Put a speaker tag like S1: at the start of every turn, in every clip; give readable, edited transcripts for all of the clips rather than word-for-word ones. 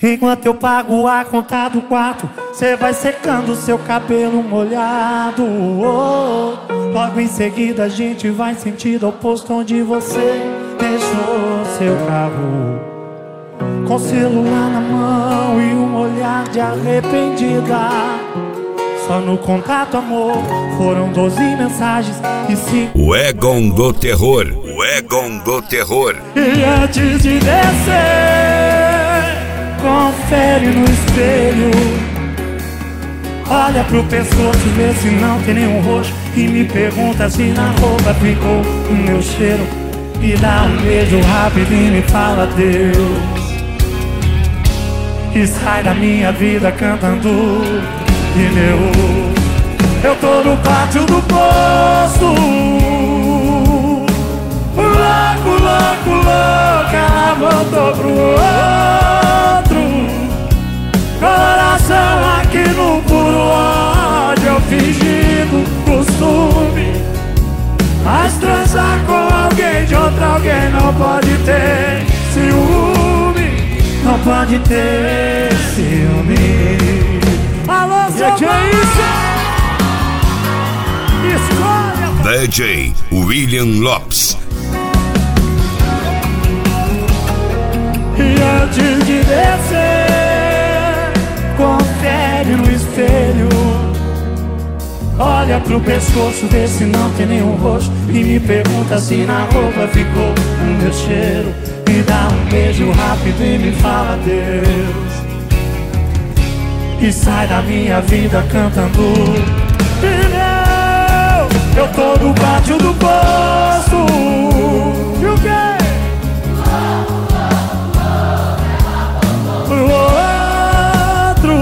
S1: Enquanto eu pago a conta do quarto, cê vai secando seu cabelo molhado. Logo em seguida a gente vai sentido ao posto onde você deixou seu carro, com o celular na mão e um olhar de arrependida. Só no contato, amor, foram 12 mensagens e 5.
S2: O Egon do Terror. O Egon do Terror.
S1: E antes de descer, confere no espelho. Olha pro pescoço, vê se não tem nenhum roxo, e me pergunta se na roupa ficou o meu cheiro. E dá um beijo rápido e me fala Deus. E sai da minha vida cantando pneu. Eu tô no pátio do posto, louco, louco, louco. Ela voltou pro outro, coração aqui no puro ódio. Eu fingindo costume, mas transar com alguém de outro alguém não pode ter ciúme. Não pode ter ciúme. Alô,
S3: DJ,
S1: escolha.
S2: DJ William Lopes.
S1: E antes de descer, confere no espelho. Olha pro pescoço, vê se não tem nenhum roxo, e me pergunta se na roupa ficou o meu cheiro. Me dá um beijo rápido e me fala Deus. E sai da minha vida cantando pneu. Eu tô no pátio do posto. E o quê? Pro outro,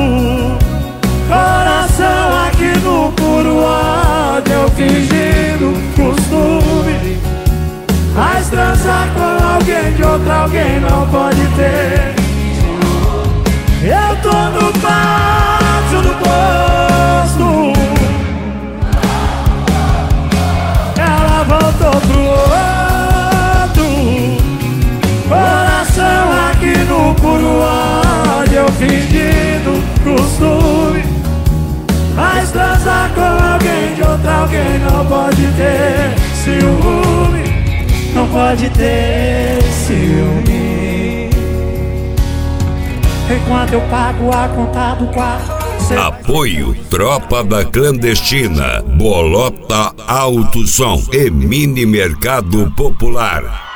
S1: coração aqui no puro ódio. Eu fingindo costume, mas transar com alguém de outro alguém não pode ter. Eu tô no pátio do posto, ela voltou pro outro, coração aqui no puro ódio. Eu fingindo costume, mas transar com alguém de outro alguém não pode ter ciúme. Não pode ter ciúme. Enquanto eu pago a conta do quarto.
S2: Apoio Tropa da Clandestina, Bolota Alto Som e Mini Mercado Popular.